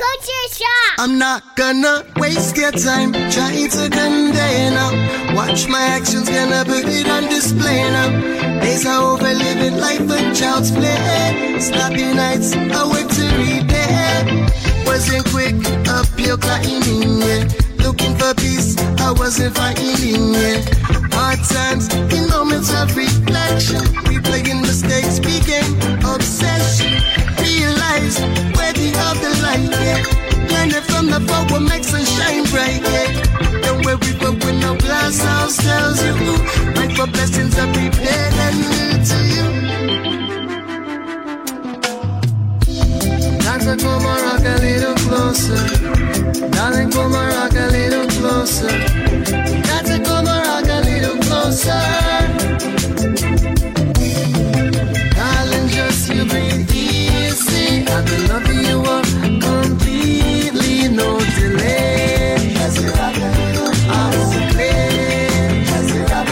Culture Shock. I'm not gonna waste your time trying to convey now. Watch my actions, gonna put it on display now. Days are over, living life and child's play. Sloppy nights, I work to repay. Wasn't quick up your climbing, yeah. Looking for peace, I wasn't fighting, yeah. Hard times, in moments of reflection, replaying mistakes became obsession. Realize, worthy of the light, yeah. Learning from the fall, what makes sunshine bright, yeah. Don't worry, but when no glass house tells you, like for blessings are prepared and new to you. Doctor, come on, rock a little closer. Darling, come on, rock a little closer. Doctor, come on, rock a little closer. Darling, just you breathe easy. I've been loving you up completely, no delay. As you rock a little closer. As you rock a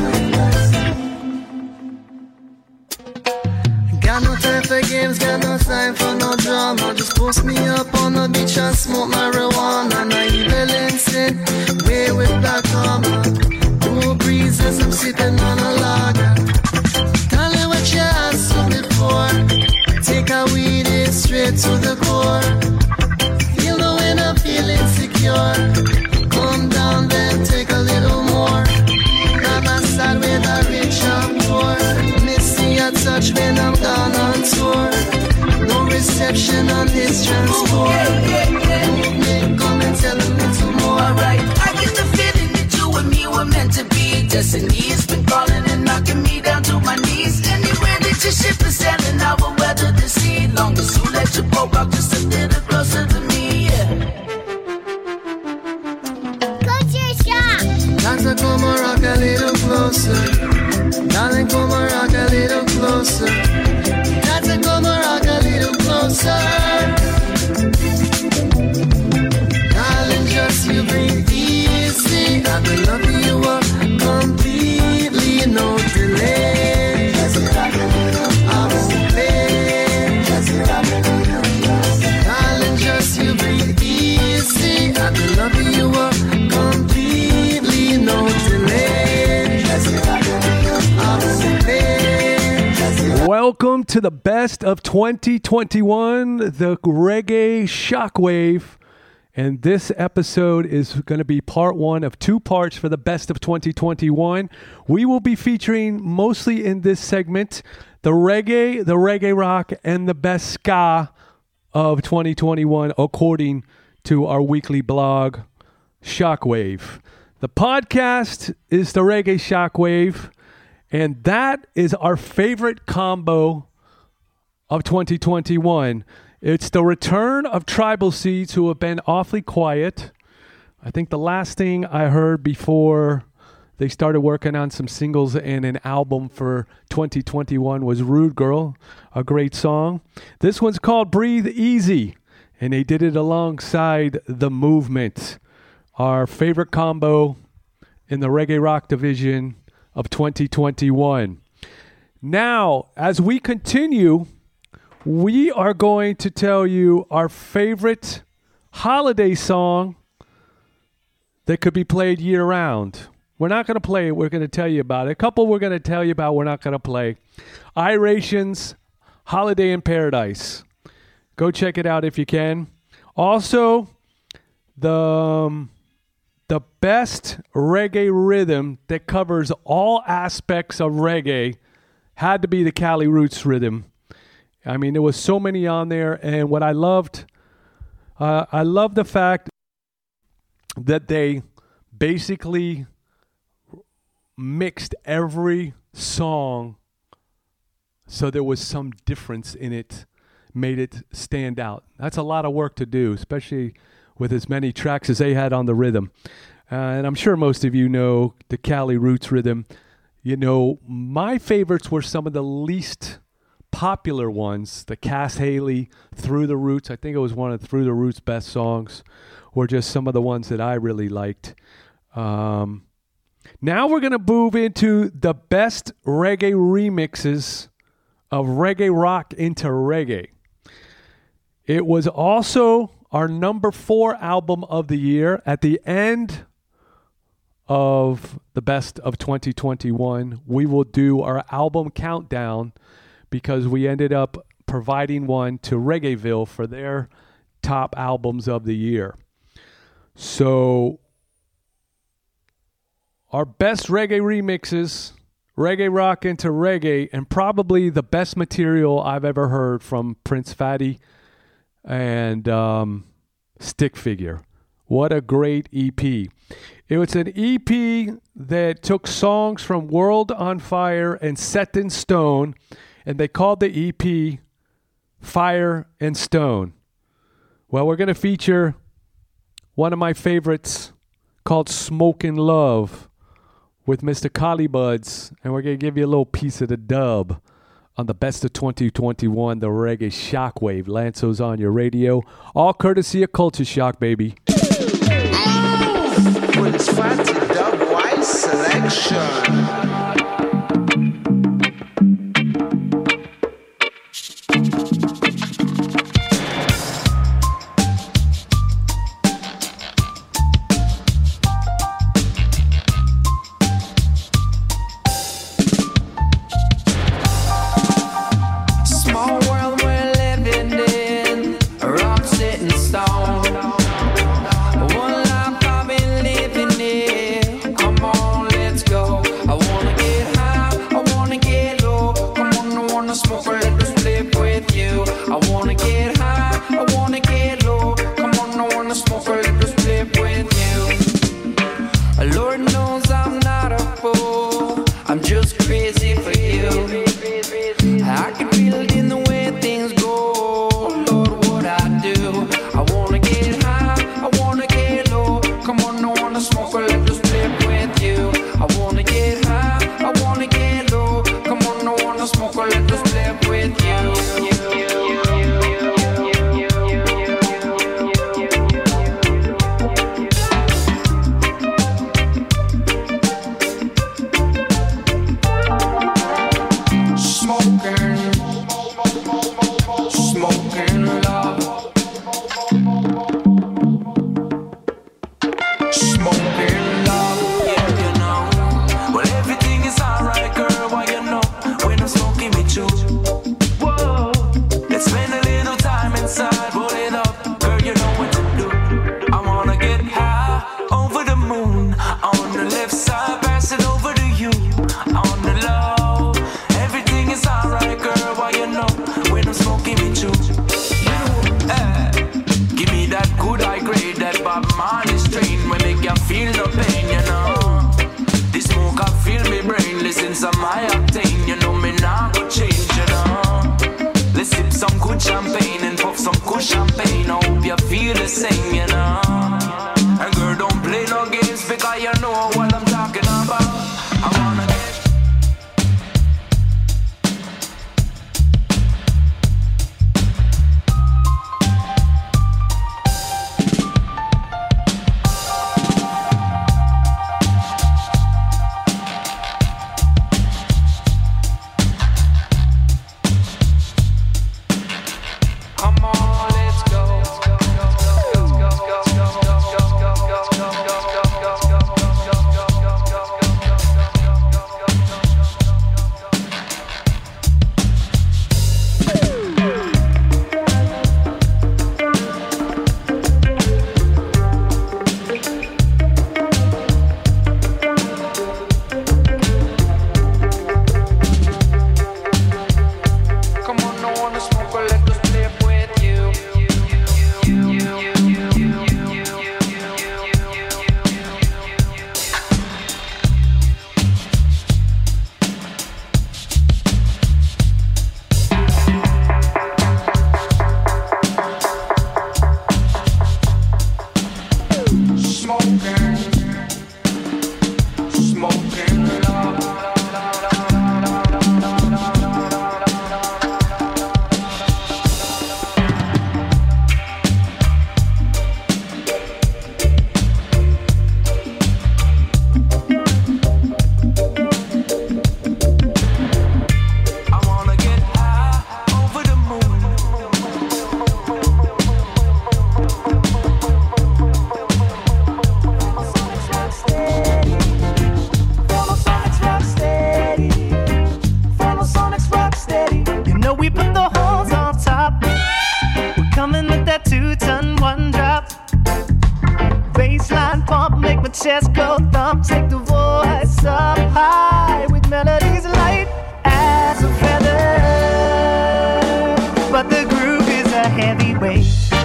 little closer. Got no time for games, got no time for no drama. Just post me up on the beach and smoke marijuana. Naive sin, way with black armor. Cool breeze as I'm sipping on a lager. Tell me what you asked for before. Take a weed in straight to the core. Feel the wind, I'm feeling secure. Calm down, then take a little more. By my side with a rich and poor. Missing your touch when I'm gone on tour. No reception on this transport. Movement, come and tell a little more. Alright, I get the feeling that you and me were meant to be. Destiny's been calling and knocking me down to my knees. Anywhere that your ship is sailing, I will weather the sea. Long as you let your boat rock just a little closer to me, yeah. Culture Shock. Doctor, come on, rock a little closer. Darling, come on, rock a little closer. Doctor, come on, rock a little closer. Darling, just you breathe easy. I've been loving you up completely, no delay. As you rock a little, I will play. As you rock a little, darling, just you breathe easy. I've been loving you up completely, no delay. As you rock a little, I will play. Welcome to the best of 2021, the Reggae Shockwave. And this episode is going to be part one of two parts for the best of 2021. We will be featuring mostly in this segment the reggae rock, and the best ska of 2021, according to our weekly blog, Shockwave. The podcast is the Reggae Shockwave, and that is our favorite combo of 2021. It's the return of Tribal Seeds, who have been awfully quiet. I think the last thing I heard before they started working on some singles and an album for 2021 was Rude Girl, a great song. This one's called Breathe Easy, and they did it alongside The Movement, our favorite combo in the reggae rock division of 2021. Now, as we continue, we are going to tell you our favorite holiday song that could be played year-round. We're not going to play it. We're going to tell you about it. A couple we're going to tell you about we're not going to play. Iration's Holiday in Paradise. Go check it out if you can. Also, the best reggae rhythm that covers all aspects of reggae had to be the Cali Roots rhythm. I mean, there was so many on there, and what I loved the fact that they basically mixed every song so there was some difference in it, made it stand out. That's a lot of work to do, especially with as many tracks as they had on the rhythm. And I'm sure most of you know the Cali Roots rhythm. You know, my favorites were some of the least popular ones. The Cass Haley, Through the Roots, I think it was one of Through the Roots' best songs, were just some of the ones that I really liked. Now we're going to move into the best reggae remixes of reggae rock into reggae. It was also our number 4 album of the year at the end of the best of 2021. We will do our album countdown because we ended up providing one to Reggaeville for their top albums of the year. So our best reggae remixes, reggae rock into reggae, and probably the best material I've ever heard from Prince Fatty and Stick Figure. What a great EP. It was an EP that took songs from World on Fire and Set in Stone, and they called the EP Fire and Stone. Well, we're going to feature one of my favorites called Smokin' Love with Mr. Collie Buds, and we're going to give you a little piece of the dub on the best of 2021, the Reggae Shockwave. Lanzo's on your radio, all courtesy of Culture Shock, baby. Prince Fatty Dubwise selection. Come on, let's go. 2-ton, 1 drop. Baseline pump, make my chest go thump. Take the voice up high with melodies light as a feather. But the groove is a heavy weight.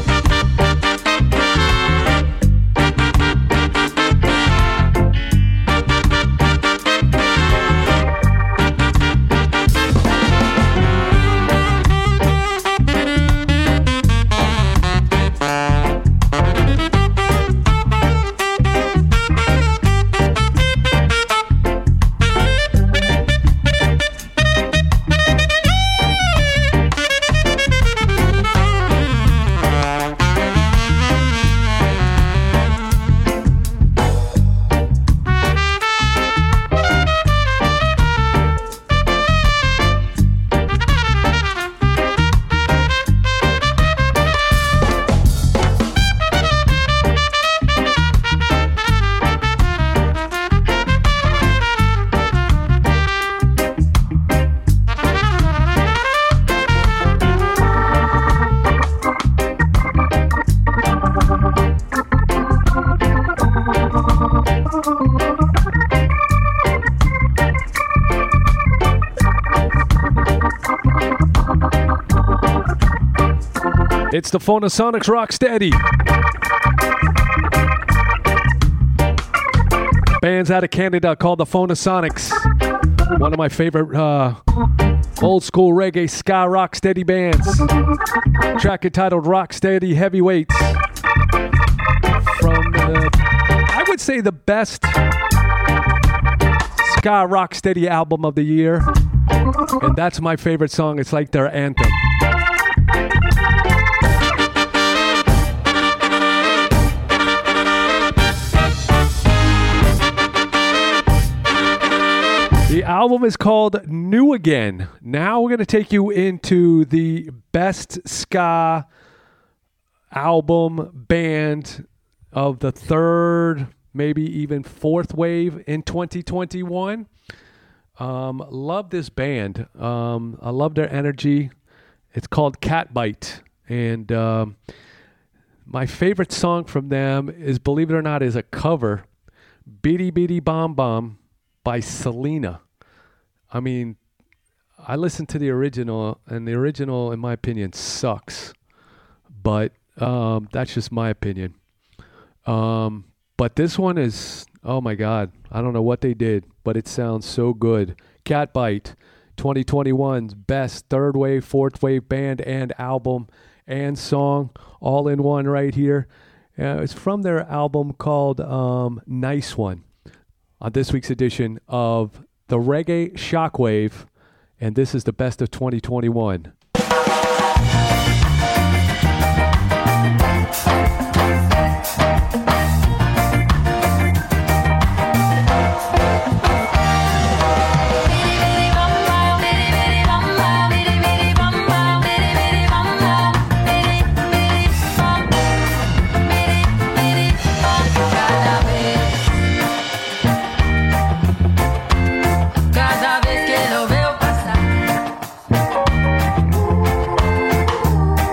It's the Phonasonics Rocksteady. Band's out of Canada called the Phonasonics. One of my favorite old school reggae ska rocksteady bands. Track entitled Rocksteady Heavyweights. From I would say the best ska rocksteady album of the year. And that's my favorite song. It's like their anthem. The album is called New Again. Now we're going to take you into the best ska album band of the third, maybe even fourth wave in 2021. Love this band. I love their energy. It's called Catbite. And my favorite song from them is, believe it or not, is a cover, Bidi Bidi Bom Bom by Selena. I mean, I listened to the original, and the original, in my opinion, sucks. But that's just my opinion. But this one is, oh my God, I don't know what they did, but it sounds so good. Catbite, 2021's best third wave, fourth wave band and album and song, all in one right here. It's from their album called Nice One, on this week's edition of the Reggae Shockwave, and this is the best of 2021. Cada vez que lo veo pasar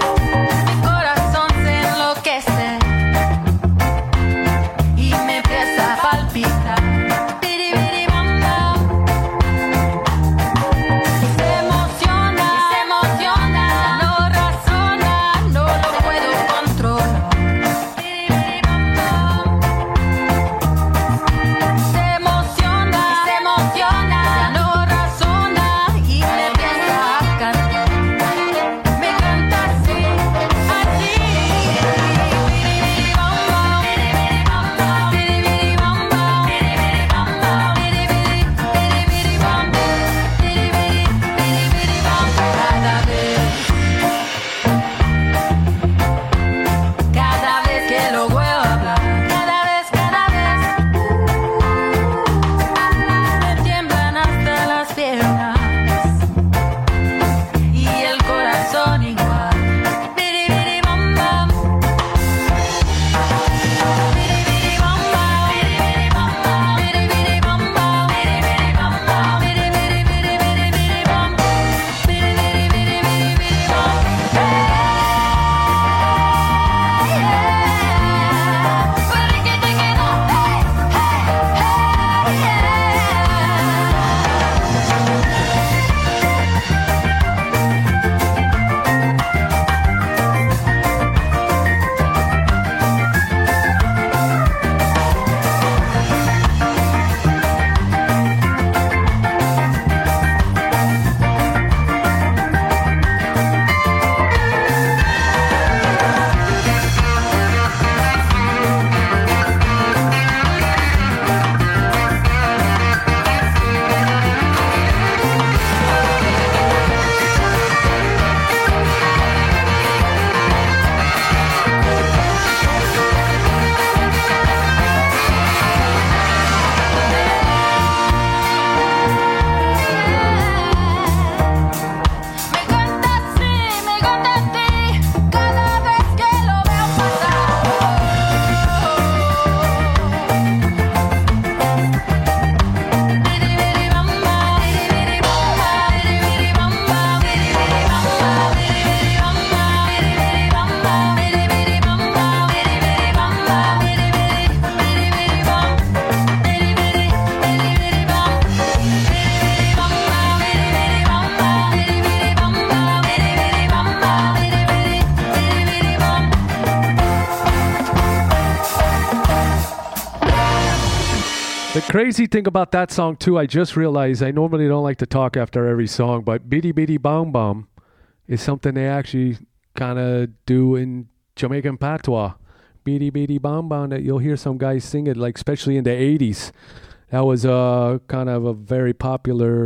The crazy thing about that song, too, I just realized, I normally don't like to talk after every song, but Bidi Bidi Bom Bom is something they actually kind of do in Jamaican patois. Bidi Bidi Bom Bom, that you'll hear some guys sing it, like especially in the 80s. That was kind of a very popular,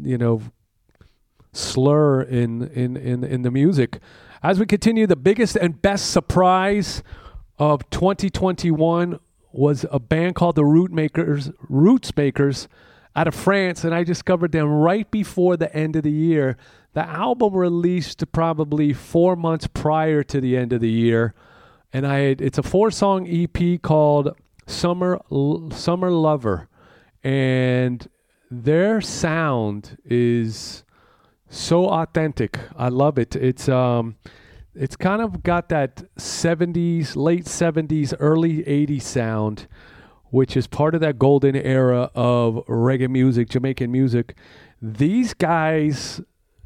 slur in the music. As we continue, the biggest and best surprise of 2021 was a band called the Roots Makers out of France, and I discovered them right before the end of the year. The album released probably 4 months prior to the end of the year, and it's a 4-song EP called Summer Lover, and their sound is so authentic. I love it. It's kind of got that 70s, late 70s, early 80s sound, which is part of that golden era of reggae music, Jamaican music. These guys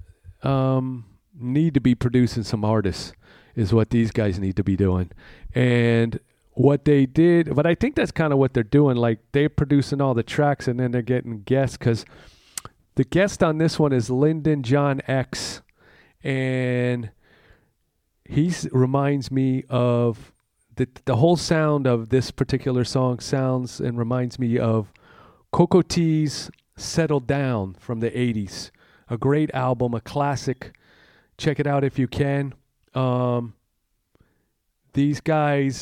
need to be producing some artists, is what these guys need to be doing. And what they did, but I think that's kind of what they're doing. Like, they're producing all the tracks and then they're getting guests, because the guest on this one is Lyndon John X, and he reminds me of the whole sound of this particular song sounds and reminds me of Cocoa Tea's Settle Down from the 80s. A great album, a classic. Check it out if you can. These guys'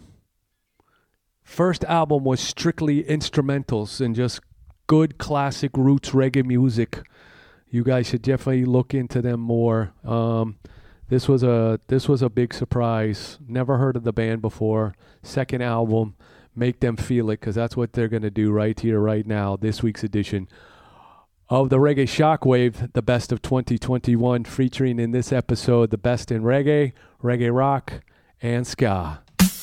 first album was strictly instrumentals and just good classic roots reggae music. You guys should definitely look into them more. This was a big surprise. Never heard of the band before. Second album, make them feel it, because that's what they're going to do right here, right now, this week's edition of the Reggae Shockwave, the best of 2021, featuring in this episode the best in reggae, reggae rock, and ska.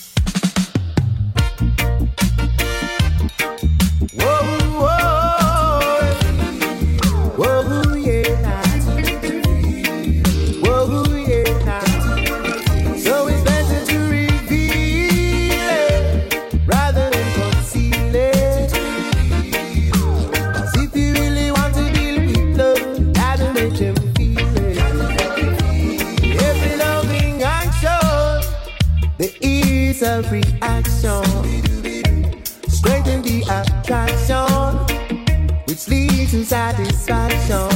Whoa, whoa, whoa, yeah. Whoa, yeah. So it's better to reveal it rather than conceal it. 'Cause if you really want to deal with love, you gotta make them feel it. Every loving action, there is a reaction. Strengthen the attraction, which leads to satisfaction.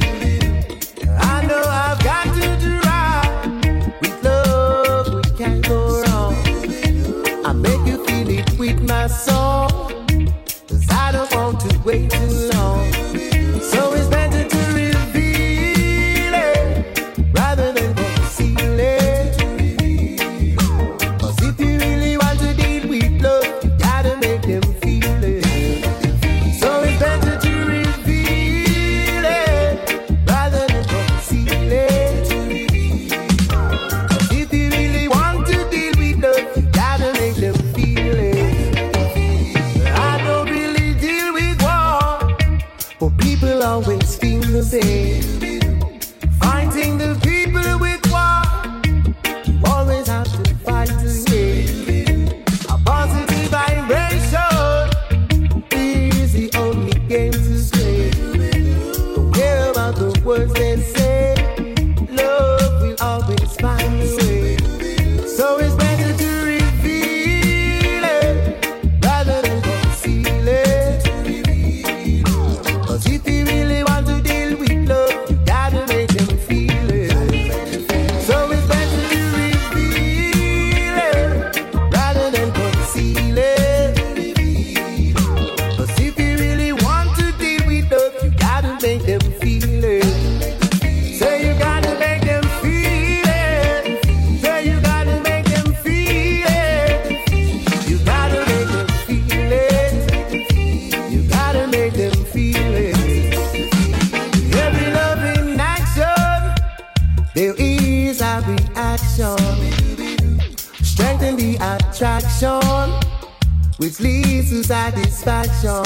I know I've got to do right. With love, we can't go wrong. I make you feel it with my song, 'cause I don't want to wait too long. So it's better to reveal it rather than conceal it. 'Cause if you really want to deal with love, you gotta make them feel it. So it's better to reveal it rather than conceal it. 'Cause if you really want to deal with love, you gotta make them feel it. I don't really deal with war, but people always feel the same. Fighting the people with war, you always have to fight again. A positive vibration is the only game to play. Don't care about the words they say, love will always find a way. So it's better to reveal it rather than conceal it. 'Cause if you really want to deal with love, you gotta make them feel it. So it's better to reveal it rather than conceal it. 'Cause if you really want to deal with love, you gotta make them feel it. Say you gotta make them feel it. Say you gotta make them feel it. You gotta make them feel it. You gotta make them feel it. Every loving action, there is a reaction. Strengthen the attraction, which leads to satisfaction.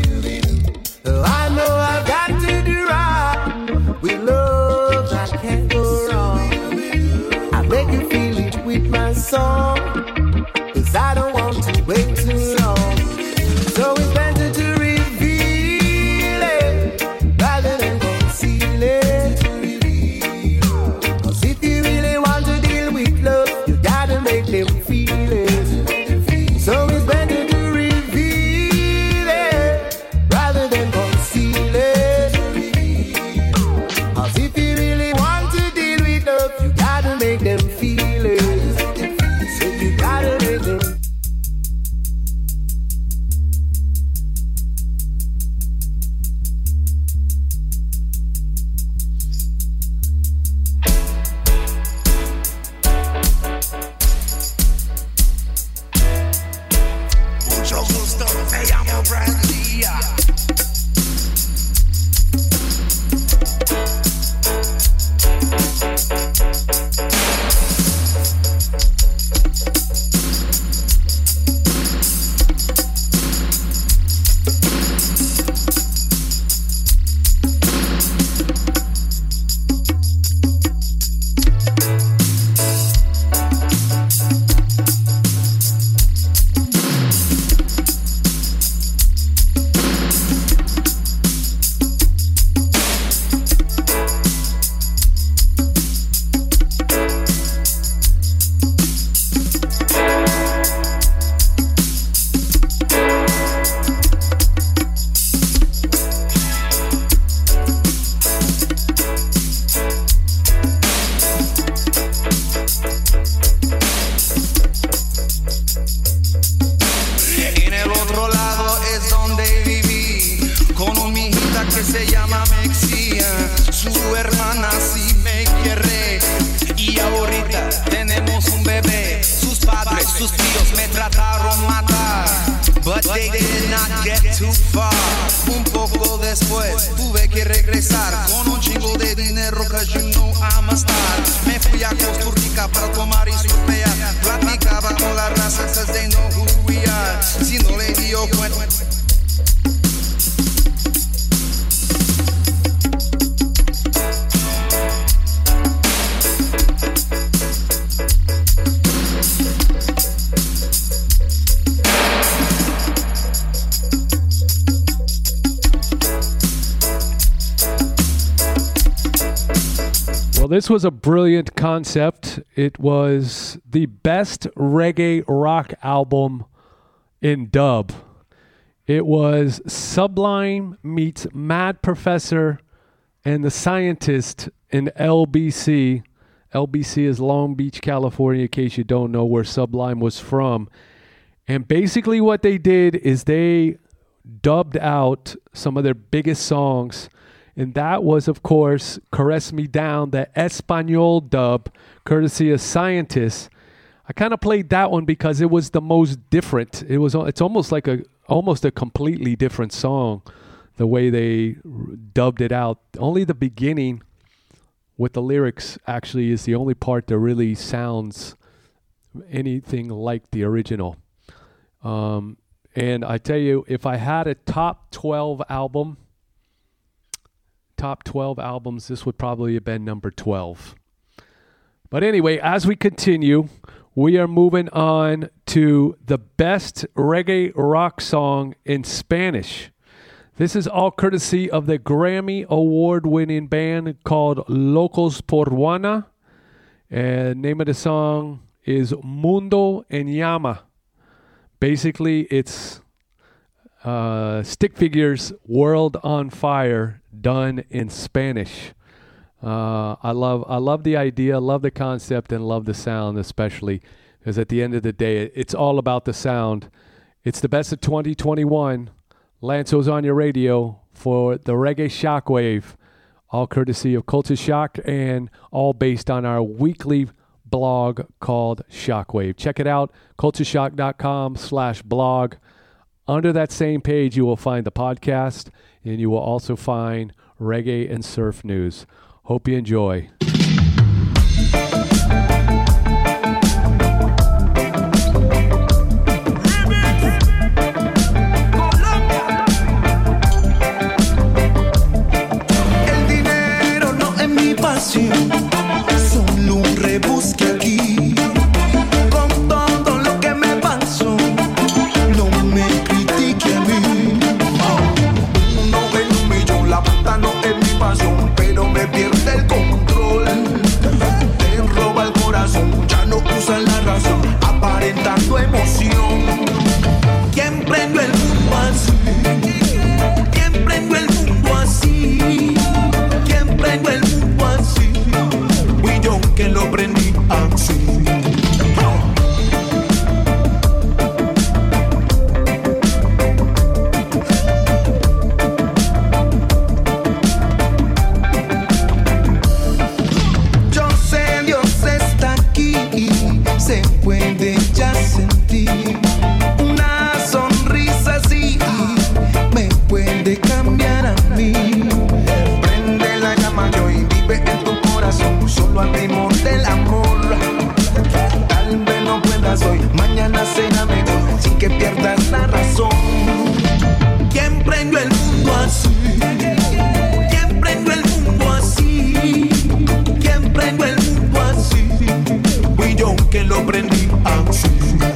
I know I've got to do right. With love, I can't go wrong. I make you feel it with my song, 'cause I don't want to wait too long. So it's better to se llama Mexia, su hermana sí me quiere. Y ahorita tenemos un bebé. Sus padres, sus tíos me trataron matar, but they did not get too far. Un poco después tuve que regresar con un chingo de dinero, cause you know I'm a star. Me fui a Costa Rica para tomar y surfear. Platicaba con la raza, cause they know who we are. Si no le dio cuenta. Well, this was a brilliant concept. It was the best reggae rock album in dub. It was Sublime meets Mad Professor and the Scientist in LBC. LBC is Long Beach, California, in case you don't know where Sublime was from. And basically what they did is they dubbed out some of their biggest songs. And that was, of course, Caress Me Down, the Espanol dub, courtesy of Scientists. I kind of played that one because it was the most different. It's almost like a completely different song, the way they dubbed it out. Only the beginning with the lyrics actually is the only part that really sounds anything like the original. And I tell you, if I had a top 12 albums, this would probably have been number 12. But anyway, as we continue, we are moving on to the best reggae rock song in Spanish. This is all courtesy of the Grammy Award-winning band called Locos por Juana. And name of the song is Mundo en Llama. Basically, it's Stick Figures' World on Fire done in Spanish. I love the idea, love the concept, and love the sound, especially because at the end of the day, it's all about the sound. It's the best of 2021. Lanzo's on your radio for the Reggae Shockwave, all courtesy of Culture Shock and all based on our weekly blog called Shockwave. Check it out, cultureshock.com/blog. Under that same page, you will find the podcast, and you will also find reggae and surf news. Hope you enjoy. El dinero no es mi pasión, solo un rebusque aquí. Con todo lo que me pasó, no me critique a mí. No ven un millón, la plata no es mi pasión, pero me pierde el control. Te roba el corazón, ya no usa la razón, aparentando emoción. ¿Quién prendió el mundo así? ¿Quién prendió el mundo así? ¿Quién prendió el mundo así? Fui yo que lo prendí así. Yo sé, Dios está aquí, se puede ya sentir. Una sonrisa así me puede cambiar a mí. Prende la llama y hoy vive en tu corazón, solo al ritmo del amor. Tal vez no puedas hoy, mañana será mejor, sin que pierdas la razón. ¿Quién prendió el mundo así? ¿Quién prendió el mundo así? ¿Quién prendió el mundo así? Fui yo que lo prendí así.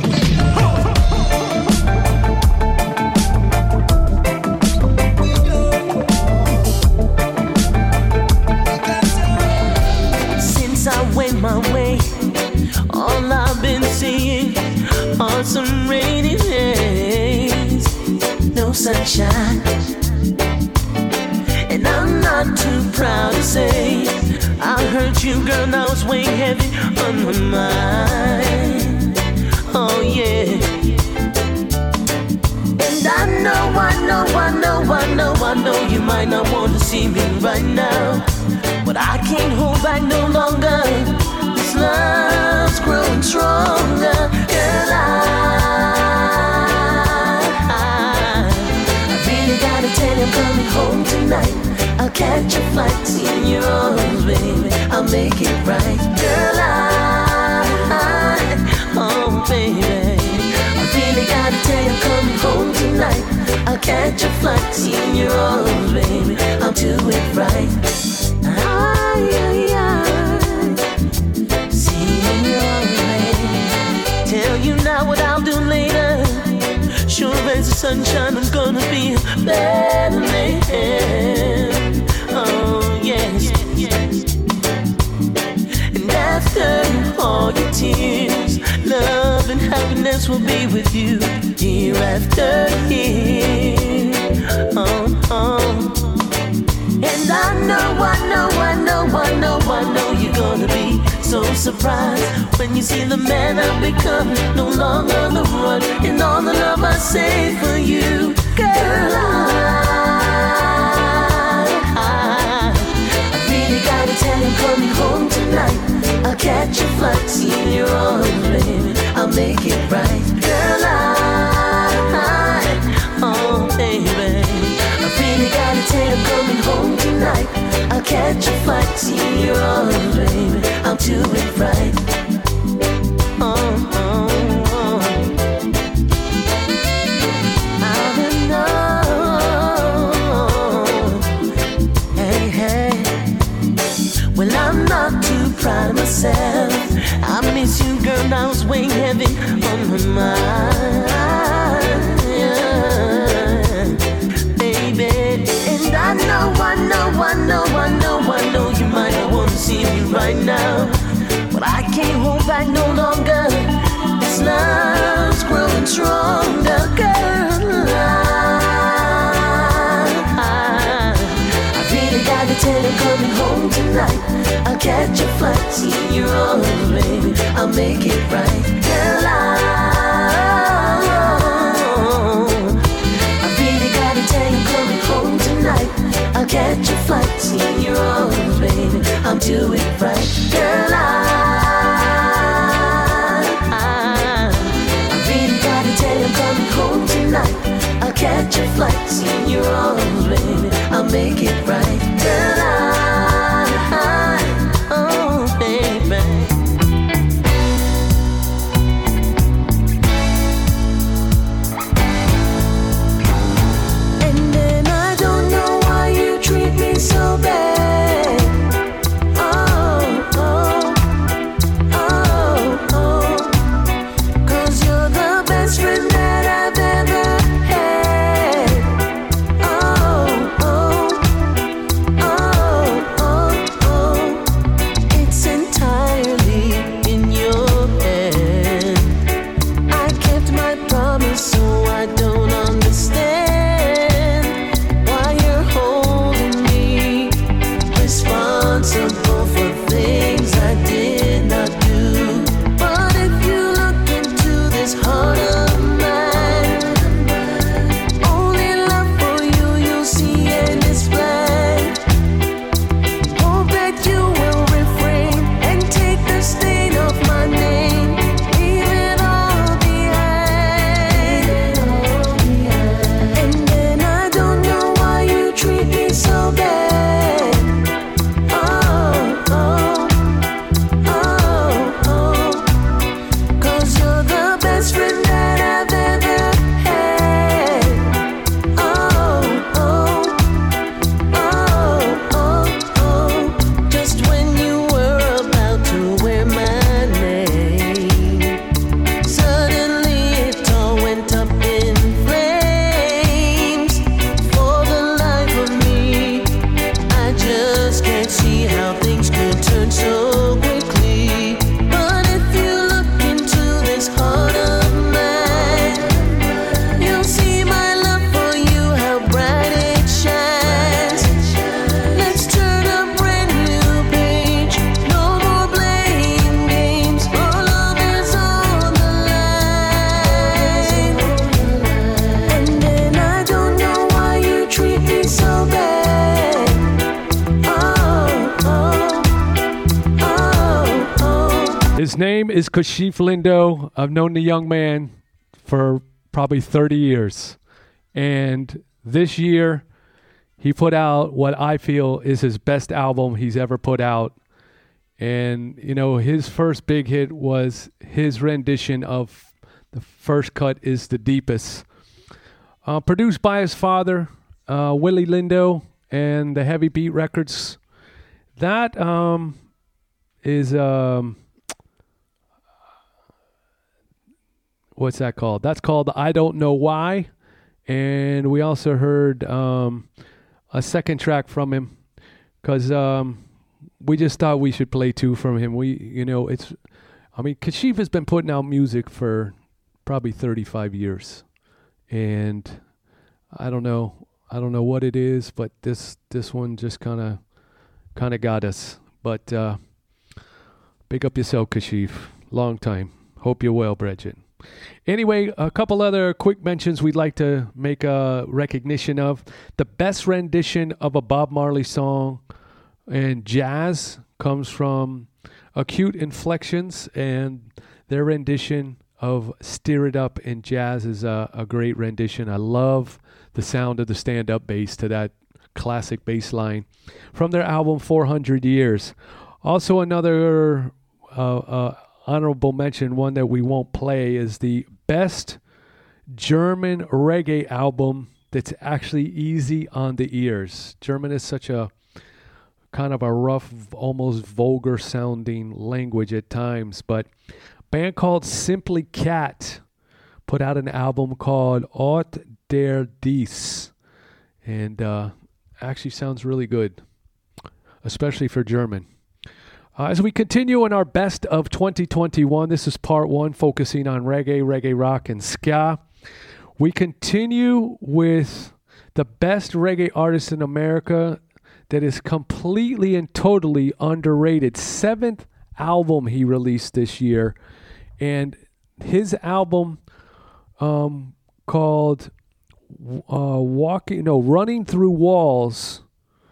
Since I went my way, all I've been seeing are some rainy days, no sunshine. And I'm not too proud to say I hurt you, girl, now it's weighing heavy on my mind. Oh yeah. And I know I know you might not want to see me right now, but I can't hold back no longer. This love's growing stronger. Girl, I really gotta tell you I'm coming home tonight. I'll catch a flight, see in your arms, baby. I'll make it right. Girl, oh baby, I really gotta tell you I'm coming home tonight. I'll catch a flight, see in your arms, baby. I'll do it right. See in your arms, baby. Tell you now what I'll do later. Sure as the sunshine, I'm gonna be a better man. Oh yes, yes. And after all your tears, love and happiness will be with you year after year. Oh, oh. And I know you're gonna be so surprised when you see the man I've become, no longer the run, and all the love I save for you. Girl, I really gotta tell you I'm coming home tonight. I'll catch a flight, see in your arms, baby. I'll make it right. Girl, oh baby, I really gotta tell you I'm coming home tonight. I'll catch a flight, see in your arms, baby. I'll do it right. Oh, oh, oh. I know. Hey, hey. Well, I'm not too proud of myself. I miss you, girl, now it's weighing heavy on my mind, yeah. Baby. And I know you might not want to see me right now, but I can't hold back no longer. This love's growing stronger, girl. I really gotta tell you I'm coming home tonight. I'll catch a flight, see in your arms, baby. I'll make it right. Girl, I really gotta tell you I'm coming home tonight. I'll catch a flight, see in your arms, baby. I'll do it right. Girl, I really gotta tell you I'm coming home tonight. I'll catch a flight, see in your arms, baby. I'll make it right. Girl, oh baby. And then I don't know why you treat me so bad. Oh, oh, oh, oh. 'Cause you're the best friend that I've ever had. Oh, oh, oh, oh, oh. It's entirely in your head. I kept my promise, so I don't understand why you're holding me responsible for things I did not do. But if you look into this heart of mine, only love for you you'll see and display. Hope that you will refrain and take the stain off my name. Leave it all behind. name is Kashif Lindo. I've known the young man for probably 30 years. And this year, he put out what I feel is his best album he's ever put out. And, you know, his first big hit was his rendition of The First Cut Is the Deepest. Produced by his father, Willie Lindo, and the Heavy Beat Records. That is... what's that called? That's called I Don't Know Why. And we also heard a second track from him because we just thought we should play two from him. Kashif has been putting out music for probably 35 years. And I don't know what it is, but this one just kind of got us. But big up yourself, Kashif. Long time. Hope you're well, Bridget. Anyway, a couple other quick mentions we'd like to make a recognition of. The best rendition of a Bob Marley song in jazz comes from Acute Inflections, and their rendition of Steer It Up in jazz is a great rendition. I love the sound of the stand-up bass to that classic bass line from their album 400 Years. Also another honorable mention, one that we won't play, is the best German reggae album that's actually easy on the ears. German is such a kind of a rough, almost vulgar sounding language at times, but a band called Simply Cat put out an album called Ort der Dies, and actually sounds really good, especially for German. As we continue in our best of 2021, this is part one, focusing on reggae rock, and ska. We continue with the best reggae artist in America that is completely and totally underrated. 7th album he released this year, and his album called Running Through Walls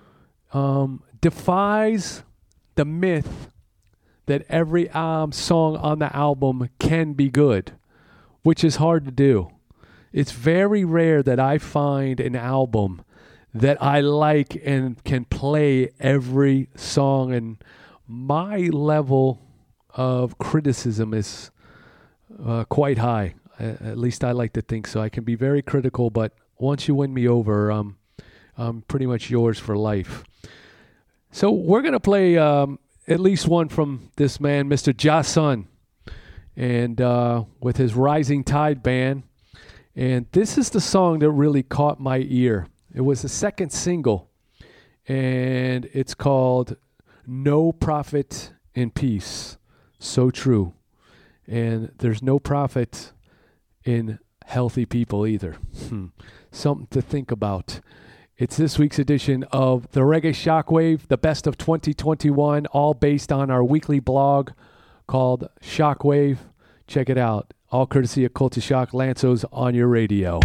defies the myth that every song on the album can be good, which is hard to do. It's very rare that I find an album that I like and can play every song, and my level of criticism is quite high. At least I like to think so. I can be very critical, but once you win me over, I'm pretty much yours for life. So we're going to play at least one from this man, Mr. Jah Sun, and with his Rising Tide Band. And this is the song that really caught my ear. It was the second single, and it's called No Profit in Peace. So true. And there's no profit in healthy people either. Something to think about. It's this week's edition of the Reggae Shockwave, the best of 2021, all based on our weekly blog called Shockwave. Check it out. All courtesy of Culture Shock, Lanzo's on your radio.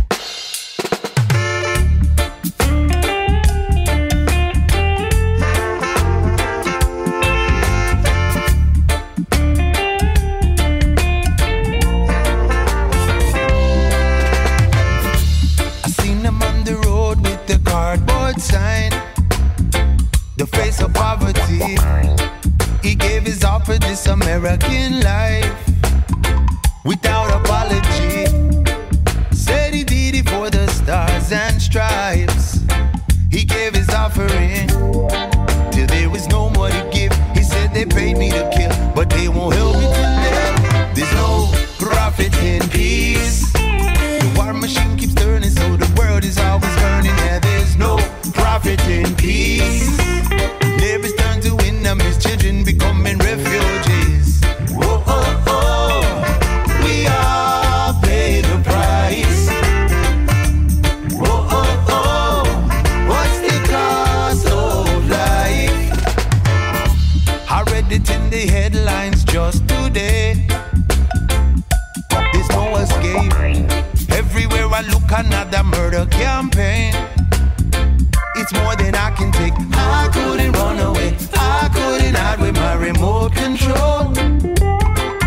Cardboard sign, the face of poverty. He gave his all for this American life without apology. Said he did it for the stars and stripes. He gave his offering till there was no more to give. He said they paid me to kill, but they won't help me to live. There's no profit in peace. The war machine keeps turning, so the world is always burning. Yeah, there's no profit in peace. Neighbors turn to enemies, children becoming refugees. Oh, oh, oh, we all pay the price. Oh, oh, oh, what's the cost of life? I read it in the headlines just today. There's no escape. Everywhere I look, another murder campaign. It's more than I can take. I couldn't run away. I couldn't hide with my remote control.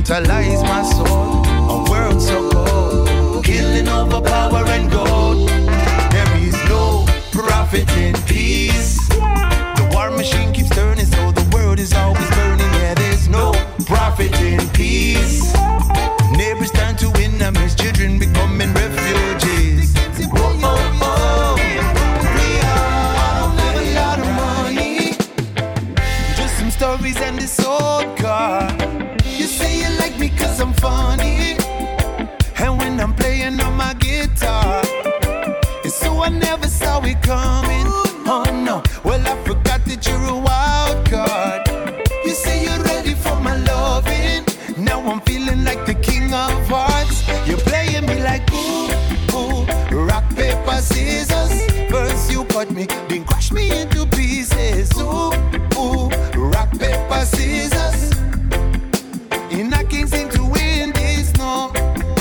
brutalize my soul. A world so cold, killing over power and gold. There is no profit in peace. The war machine keeps turning, so the world is always burning. Yeah, there's no profit in peace. Neighbors turn to enemies, children becoming refugees. Oh, oh, oh. We all have a lot of money. Just some stories and this old car. You say you like me cause I'm funny, and when I'm playing on my guitar, it's so I never saw it coming. Oh no, well I forgot that you're a wild card. You say you're ready for my loving, now I'm feeling like the king of hearts. You're playing me like ooh, ooh, rock, paper, scissors. First you cut me, then crush me into pieces. Ooh, ooh, rock, paper, scissors. And I can't seem to win this, no.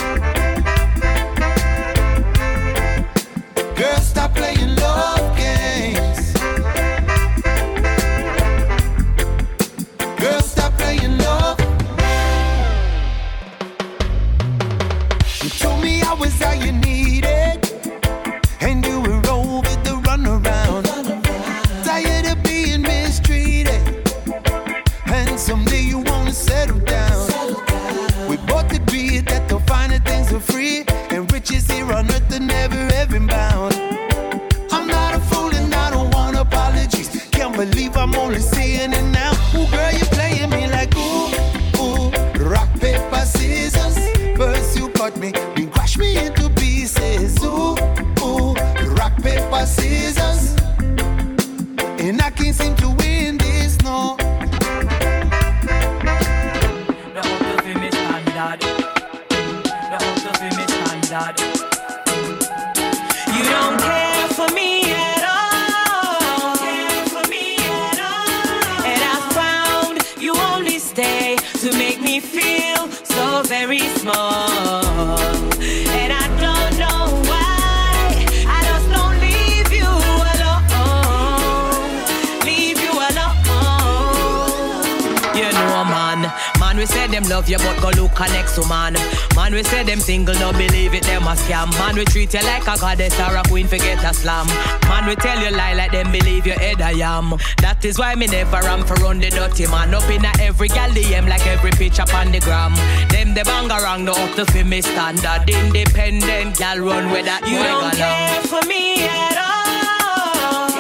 Girl, stop playing love games. Girl, stop playing love. You told me I was all you needed, and you were over the runaround. Tired of being mistreated, and someday you wanna settle down. We both agreed that the finer things are free, and riches here on earth are never ever bound. I'm not a fool and I don't want apologies. Can't believe I'm only seeing it now. Ooh, girl, you playing me like ooh, ooh, rock, paper, scissors. First you cut me, then crush me into pieces. Ooh, ooh, rock, paper, scissors. And I can't seem to win this, no. You don't care for me at all. And I found you only stay to make me feel so very small. And I don't know why I just don't leave you alone. Leave you alone. You know, man, we say them love you, but go look at next to man. Man, we say them single, don't believe it, them a scam. Man, we treat you like a goddess or a queen, forget a slam. Man, we tell you lie like them believe you head I am. That is why me never am for run the dirty man. Up in a every gal DM like every picture on the gram. Them the bang around, no up to fi me standard. Independent gal run with that. You don't care for me at all.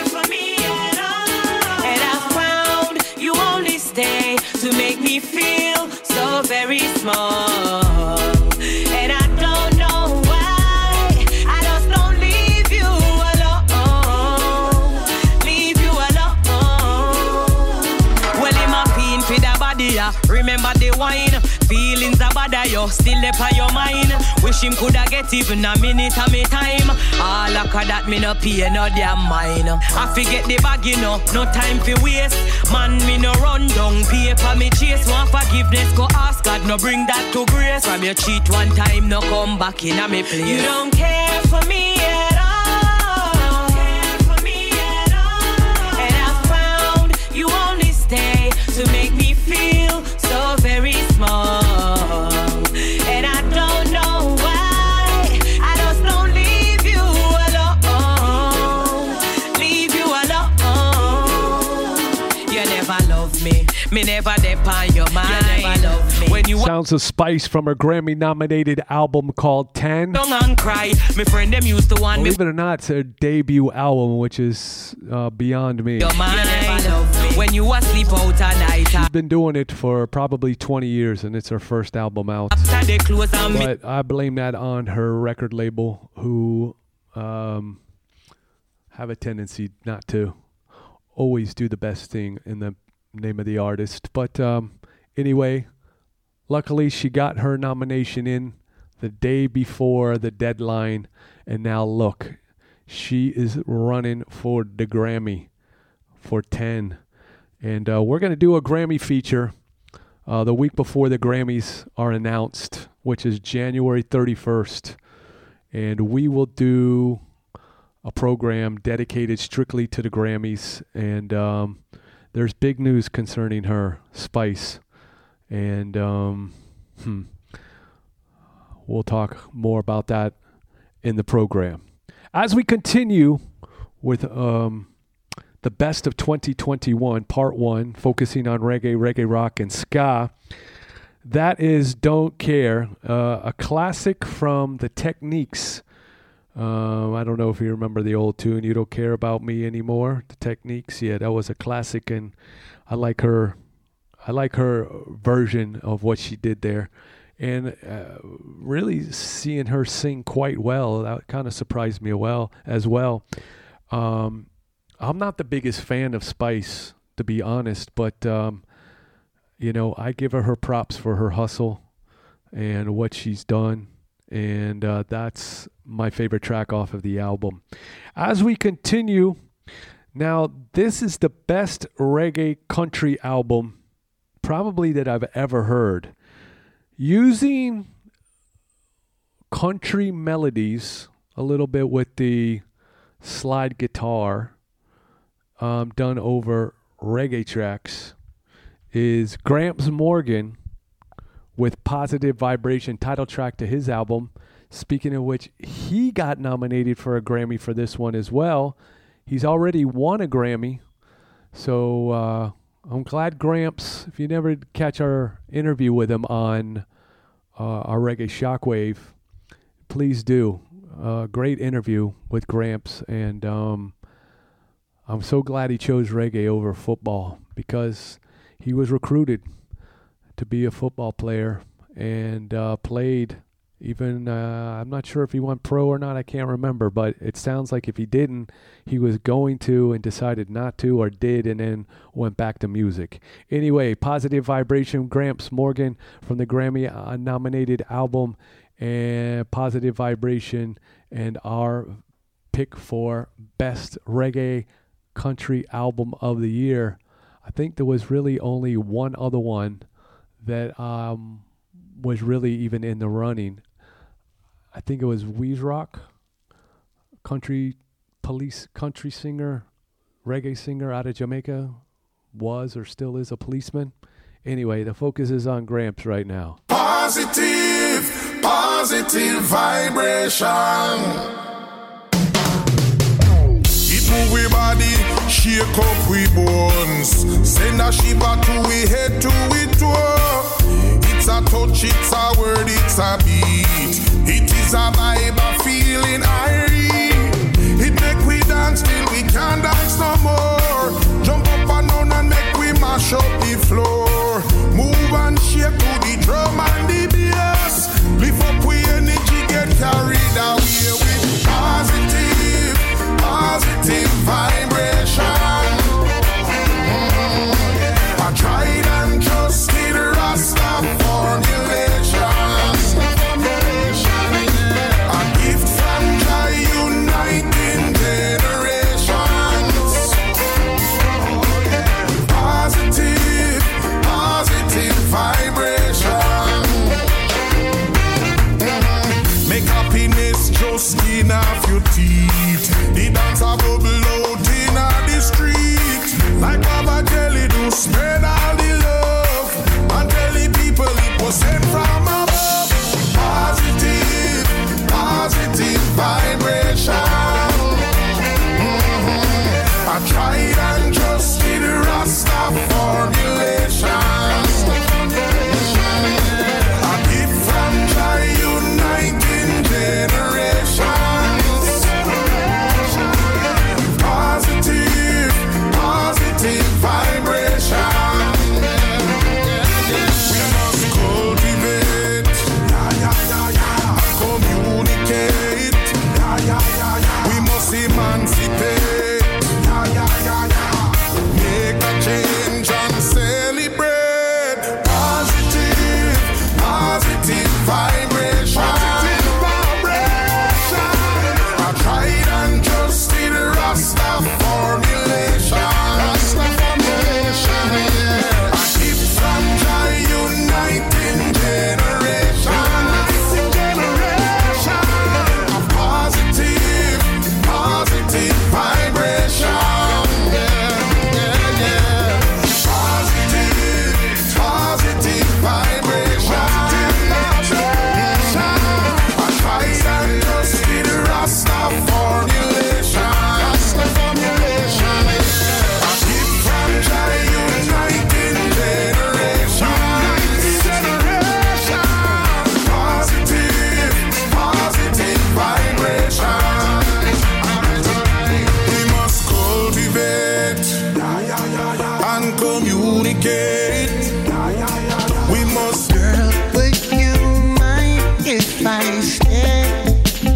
And I found you only stay to make me feel so very small. And I don't know why I just don't leave you alone. Leave you alone. Well, in my pain for the body, remember the wine. Feelings are bad, you still there on your mind. Wish him coulda get even a minute of me time. All like that me no pay no damn mind. I forget the bag, you know, no time for waste. Man, me no run down, paper me chase. Want forgiveness, go ask God, no bring that to grace. From your cheat one time, no come back in a me place. You don't care for me at all. And I found you only stay to make me feel so very small. And I don't know why I just don't leave you alone. Leave you alone. You never love me never depend your mind. You never love me. When you Sounds of Spice from her Grammy-nominated album called 10. don't and cry, my friend them used to want me. Believe it or not, it's her debut album, which is beyond me. Your mind. You never love me. When you asleep out at night. She's been doing it for probably 20 years, and it's her first album out. After they close on me. But I blame that on her record label, who have a tendency not to always do the best thing in the name of the artist. But anyway, luckily she got her nomination in the day before the deadline, and now look, she is running for the Grammy for 10. And we're going to do a Grammy feature the week before the Grammys are announced, which is January 31st. And we will do a program dedicated strictly to the Grammys. And there's big news concerning her, Spice. And We'll talk more about that in the program. As we continue with the best of 2021, part 1, focusing on reggae rock, and ska. That is Don't Care, a classic from the Techniques. I don't know if you remember the old tune, You Don't Care About Me Anymore, the Techniques. Yeah, that was a classic, and I like her version of what she did there. And really seeing her sing quite well, that kind of surprised me as well. I'm not the biggest fan of Spice, to be honest, but, I give her props for her hustle and what she's done, and that's my favorite track off of the album. As we continue, now this is the best reggae country album probably that I've ever heard. Using country melodies a little bit with the slide guitar, done over reggae tracks, is Gramps Morgan with Positive Vibration, title track to his album. Speaking of which, he got nominated for a Grammy for this one as well. He's already won a Grammy. So I'm glad Gramps, if you never catch our interview with him on our Reggae Shockwave, please do. Great interview with Gramps, and I'm so glad he chose reggae over football, because he was recruited to be a football player and played even, I'm not sure if he went pro or not, I can't remember, but it sounds like if he didn't, he was going to and decided not to, or did and then went back to music. Anyway, Positive Vibration, Gramps Morgan from the Grammy-nominated album, and Positive Vibration, and our pick for best reggae country album of the year. I think there was really only one other one that was really even in the running. I think it was Weezerock, country singer, reggae singer out of Jamaica, was or still is a policeman. Anyway, the focus is on Gramps right now. Positive vibration. It move we body, shake up we bones. Send a shiver to we head to we toe. It's a touch, it's a word, it's a beat. It is a vibe, a feeling irie. It make we dance till we can't dance no more. Jump up and down and make we mash up the floor. Move and shake to the drum and the bass. Lift up we energy, get carried away with positive vibration. I tried and trusted Rasta formulation. A gift from Jah uniting generations. Positive vibration. Make happiness just skin off your teeth. The dance a bubble out in the street. Like Baba Jelly do, spread all the love. And tell the people it was sent from above. Positive vibration. I tried and trusted Rasta formulation. A gift from Jah uniting generations. if I stay.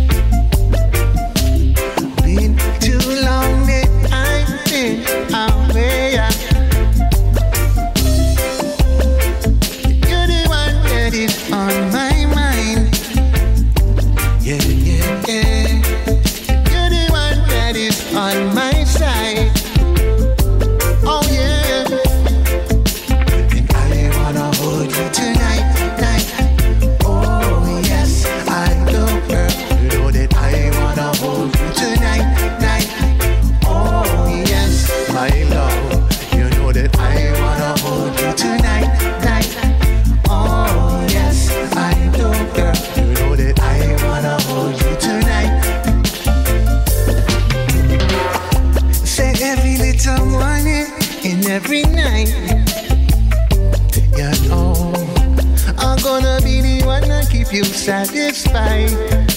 Been too long that I've been away. You're the one that is on my mind. Yeah, yeah, yeah. You're the one that is on my side. Oh yeah. And I wanna hold you tonight, night. Oh yes, I do, girl. You know that I wanna hold you tonight, night. Oh yes, my love. You know that I wanna hold you tonight, night. Oh yes, I do, girl. You know that I wanna hold you tonight. Say every little morning and every night. You know I'm gonna be the one to keep you satisfied.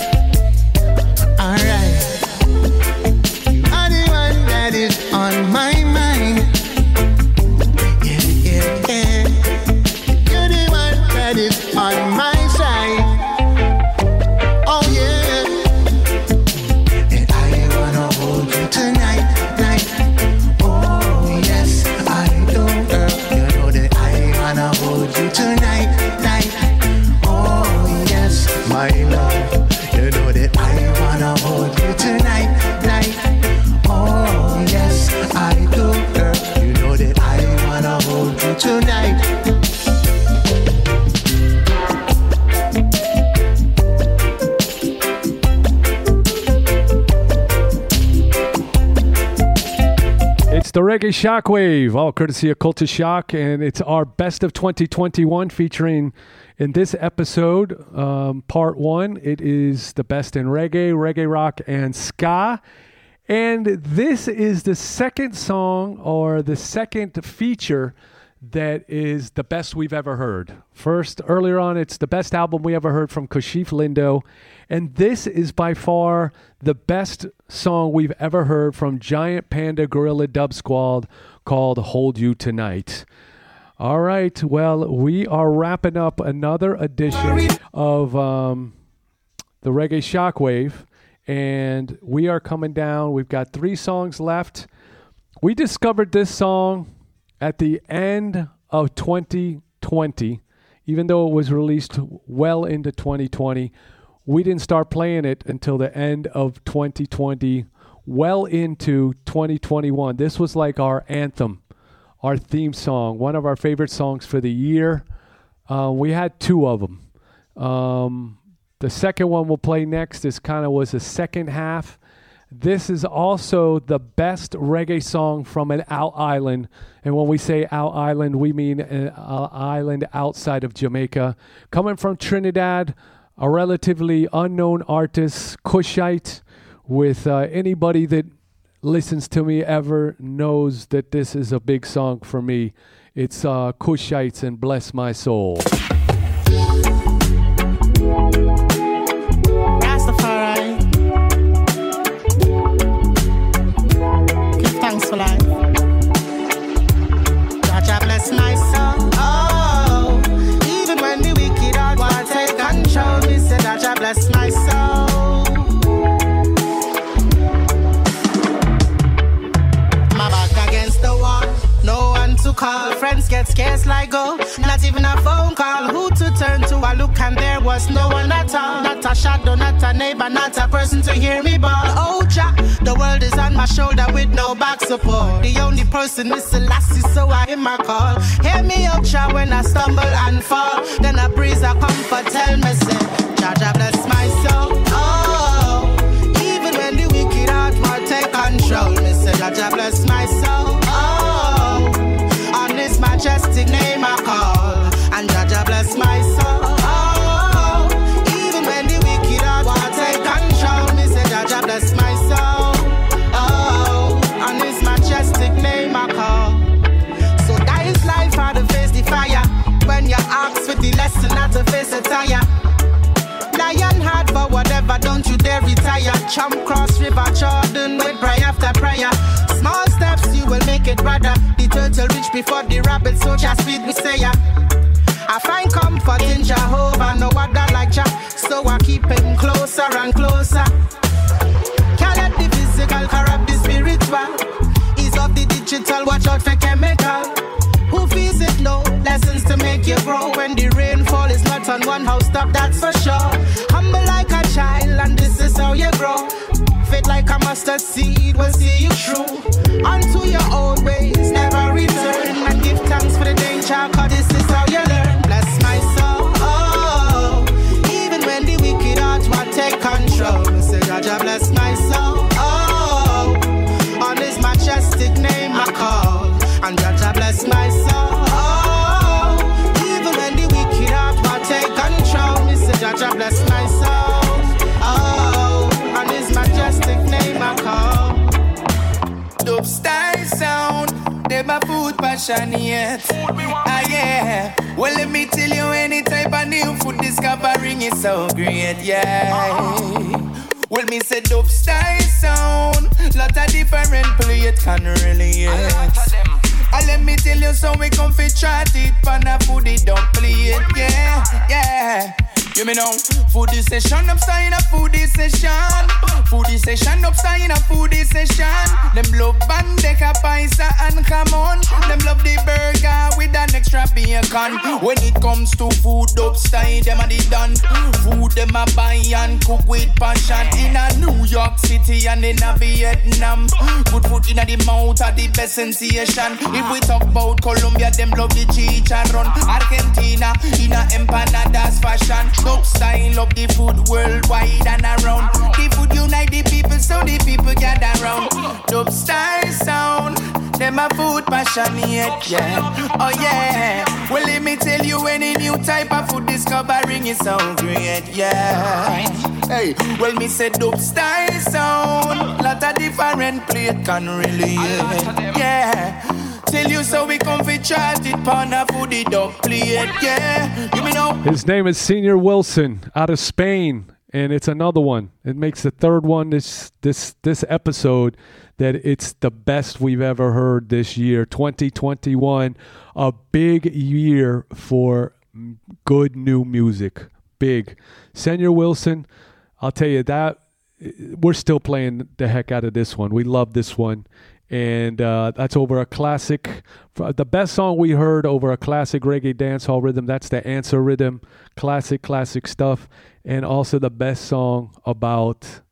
Alright. You are the one that is on my mind. Yeah, yeah, yeah. You're the one that is on my side. Oh yeah. And I wanna hold you tonight, night. Oh yes, I do, girl. You know that I wanna hold you tonight, night. Oh yes, my love. You know that I wanna hold you tonight, night. Oh yes, I do, girl. You know that I wanna hold you tonight. It's the Reggae Shockwave, all courtesy of Culture Shock, and it's our best of 2021 featuring in this episode, part one. It is the best in reggae, reggae rock, and ska. And this is the second song or the second feature that is the best we've ever heard. First, earlier on, it's the best album we ever heard from Kashif Lindo. And this is by far the best song we've ever heard from Giant Panda Gorilla Dub Squad called Hold You Tonight. All right, well, we are wrapping up another edition of the Reggae Shockwave. And we are coming down. We've got 3 songs left. We discovered this song at the end of 2020, even though it was released well into 2020. We didn't start playing it until the end of 2020, well into 2021. This was like our anthem, our theme song, one of our favorite songs for the year. We had 2 of them. The second one we'll play next was the second half. This is also the best reggae song from an out island. And when we say out island, we mean an island outside of Jamaica. Coming from Trinidad, a relatively unknown artist, Kushite, with anybody that listens to me ever knows that this is a big song for me. It's Kushites and Bless My Soul. Rastafari, give thanks for life. Jah bless my soul. Oh, even when the wicked heart want to take control, me say Jah bless my soul. My back against the wall, no one to call. Friends get scarce like gold, not even a phone call. Who to turn to? I look and there was no one at all. Not a shadow, not a neighbor, not a person to hear me bawl. Oh Jah, the world is on my shoulder with no back support. The only person is Selassie, so I hear my call. Hear me out, Jah, when I stumble and fall. Then a breeze a comfort tell me say, Jah bless my soul. Oh, even when the wicked heart want take control, me say Jah bless my soul. Oh, on His majestic name I call, and Jah bless my soul. Oh, even when the wicked heart want take control, me say Jah bless my soul. Oh, on His majestic name I call. So that is life how to face the fire. When you ask for the lesson, not to face a tire. Lion heart for whatever, don't you dare retire. Chump cross river Jordan with prayer after prayer. Small steps you will make it, brother. The turtle reach before the rabbit, so just speed we say ya. I find comfort in Jehovah, no other like Jah. So I keep closer and closer. Can't let the physical corrupt the spiritual. Ease of the digital, watch out for chemical. Who feels it? No lessons to make you grow. When the rainfall is not on one house top, that's for sure. Humble like a child, and this is how you grow. Faith like a mustard seed will see you through. Unto your own ways, never return. And give thanks for the danger, cause this is how you learn. Bless my soul, oh, even when the wicked heart will take control. Say, Jaja, bless my soul, oh, on his majestic name I call. And Jaja, bless my soul, oh, even when the wicked heart will take control. Me say, Jaja, bless my soul, oh, on his majestic name I call. Dope style sound, they my food passion yet. Ah yeah, well let me tell you, any type of new food discovering is so great, yeah. Well me say dope style sound, lot of different play it can relate. And let me tell you, so we come fi try it, pan a foodie don't play it, yeah, yeah. You me know, foodie session upside a foodie session. Foodie session upside a foodie session. Them love bandeka, paisa and come on. Them love the burger with an extra bacon. When it comes to food upside, them a the done. Food them a buy and cook with passion. In a New York City and in a Vietnam. Good food in a the mouth are the best sensation. If we talk about Colombia, them love the chicharron. Argentina, in a empanadas fashion. Dope style of the food worldwide and around. The food unite the people, so the people gather round. Dope style sound, them a food passionate, yeah. Oh yeah. Well let me tell you, any new type of food discovering is so great, yeah. Hey, well me say dope style sound, lot of different plate can relate, yeah. Tell you so we come fi try it, pan a foodie dog play it, yeah. You me know. His name is Senior Wilson out of Spain, and it's another one. It makes the third one this episode that it's the best we've ever heard this year. 2021, a big year for good new music. Big. Senior Wilson, I'll tell you that we're still playing the heck out of this one. We love this one. And that's over a classic, the best song we heard over a classic reggae dancehall rhythm. That's the Answer Rhythm, classic stuff. And also the best song about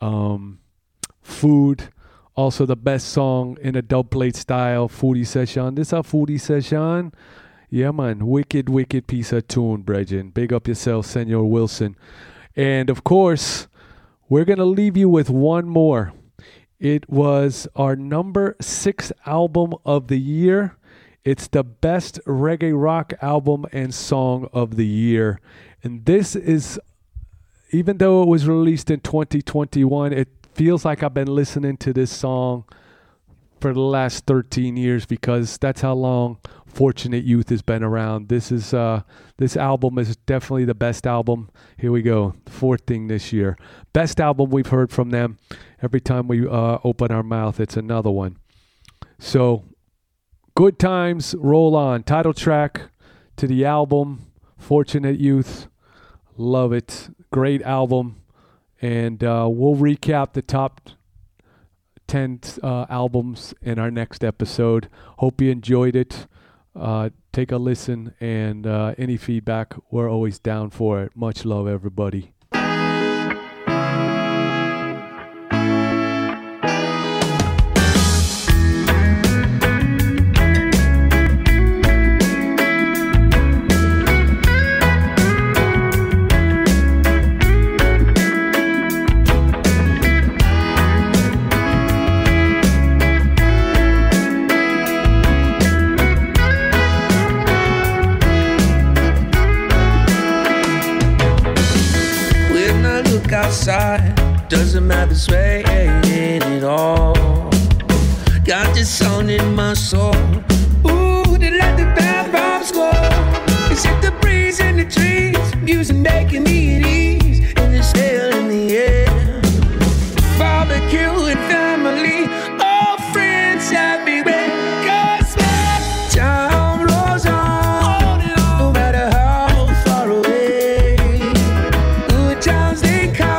food. Also the best song in a dub plate style, Foodie Session. This a Foodie Session. Yeah, man, wicked piece of tune, Bregin. Big up yourself, Senor Wilson. And of course, we're going to leave you with one more. It was our number 6 album of the year. It's the best reggae rock album and song of the year. And this is, even though it was released in 2021, it feels like I've been listening to this song for the last 13 years because that's how long Fortunate Youth has been around. This album is definitely the best album. Here we go, 4th thing this year. Best album we've heard from them. Every time we open our mouth, it's another one. So, Good Times, Roll On. Title track to the album, Fortunate Youth. Love it. Great album. And we'll recap the top 10 albums in our next episode. Hope you enjoyed it. Take a listen, and any feedback, we're always down for it. Much love, everybody. Outside, doesn't matter, swaying it all. Got this song in my soul. Ooh, they let the bad vibes go. It's hit the breeze in the trees, music making me at ease, and it's still in the air. Barbecue and family, all friends everywhere. 'Cause my time rolls on, no matter how far away. Good times they come.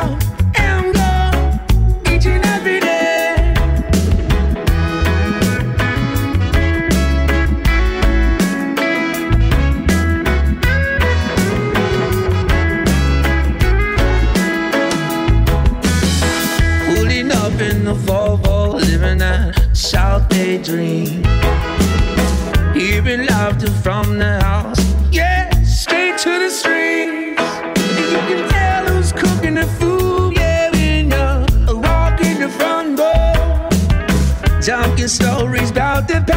in the Volvo, living that South Bay dream. Hearing laughter from the house, yeah, straight to the streets. You can tell who's cooking the food, yeah, when you're rocking the front door. Talking stories about the past.